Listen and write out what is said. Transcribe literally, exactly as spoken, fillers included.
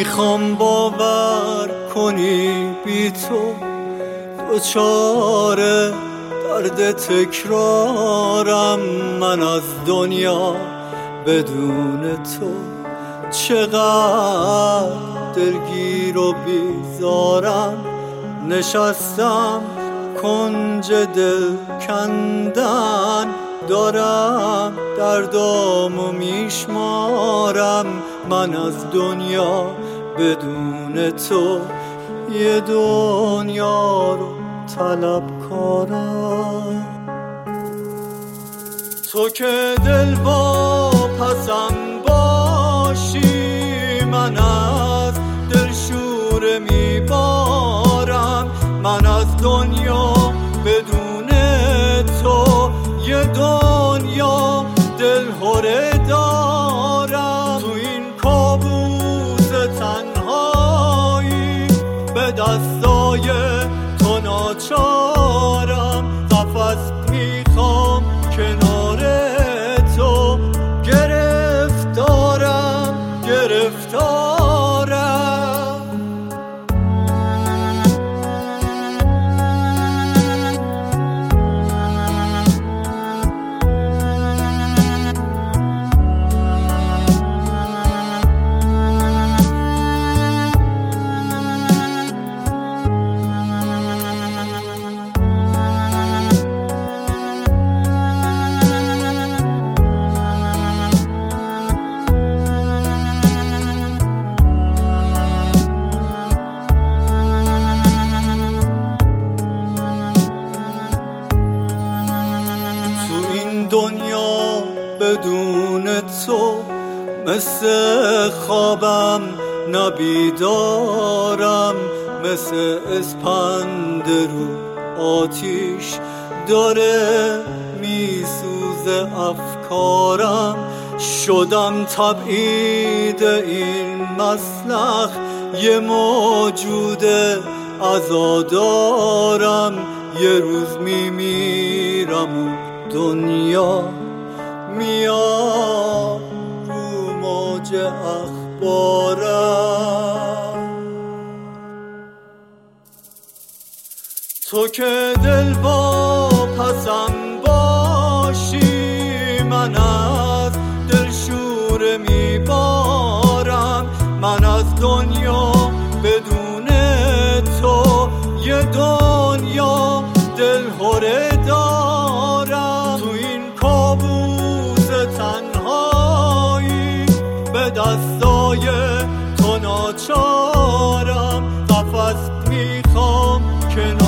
میخوام باور کنی بی تو دوچاره درد تکرارم. من از دنیا بدون تو چقدر دلگیر و بیزارم. نشستم کنج دل کندن، دارم دردامو میشمارم. من از دنیا بدون تو یه دنیا رو طلب کارم. تو که دل با پسم باشی، من از دل شوره میبارم. من از دنیا بدون تو یه دنیا دلهره دارم. تو این کابوس تنهایی به دستای تو ناچارم. قفس میخوام کنار تو، گرفتارم گرفتارم. دنیا بدون تو مثل خوابم نبیدارم. مثل اسپند رو آتیش داره میسوزه افکارم. شدم تبعید این مسلخ، یه موجود عزادارم. یه روز میمیرم و دنیا میاد رو موج اخبارم. تو که دل با پسم باشی، من از دل شوره میبارم. من از دنیا بدون تو یه دنیا دلهره دارم. تو این کابوس تنهایی به دستای تو ناچارم. قفس میخوام کنار